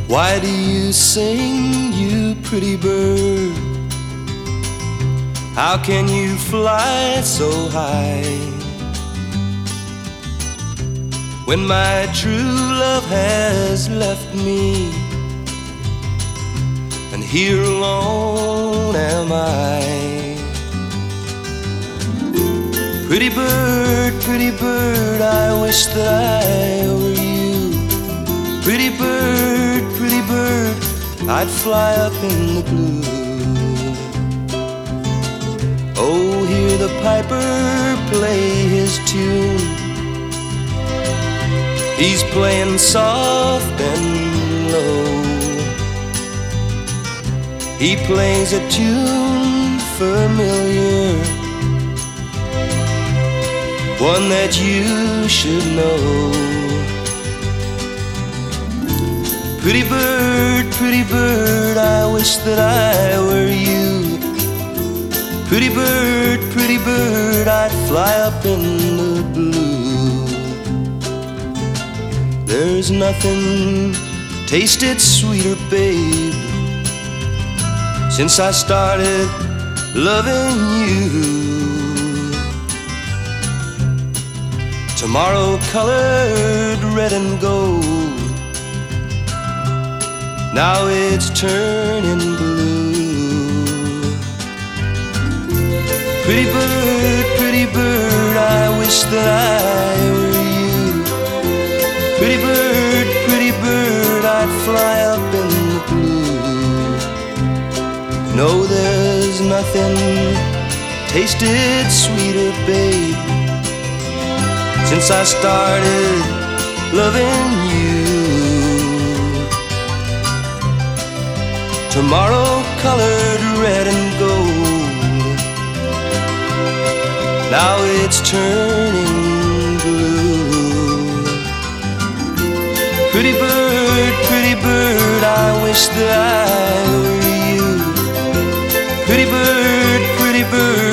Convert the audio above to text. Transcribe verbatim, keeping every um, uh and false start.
Why do you sing, you pretty bird? How can you fly so high? When my true love has left me, and here alone am I. Pretty bird, pretty bird, I wish that I were you. Pretty bird, pretty bird, I'd fly up in the blue. Oh, hear the piper play his tune. He's playing soft and low. He plays a tune familiar, one that you should know. Pretty bird, pretty bird, I wish that I were you. Pretty bird, pretty bird, I'd fly up in the blue. There's nothing tasted sweeter, babe, since I started loving you. Tomorrow colored red and gold, now it's turning blue. Pretty bird, pretty bird, I wish that I were you. Pretty bird, pretty bird, I'd fly up in the blue. No, there's nothing tasted sweeter, babe, since I started loving you. Tomorrow colored red and gold, now it's turning blue. Pretty bird, pretty bird, I wish that I were you. Pretty bird, pretty bird,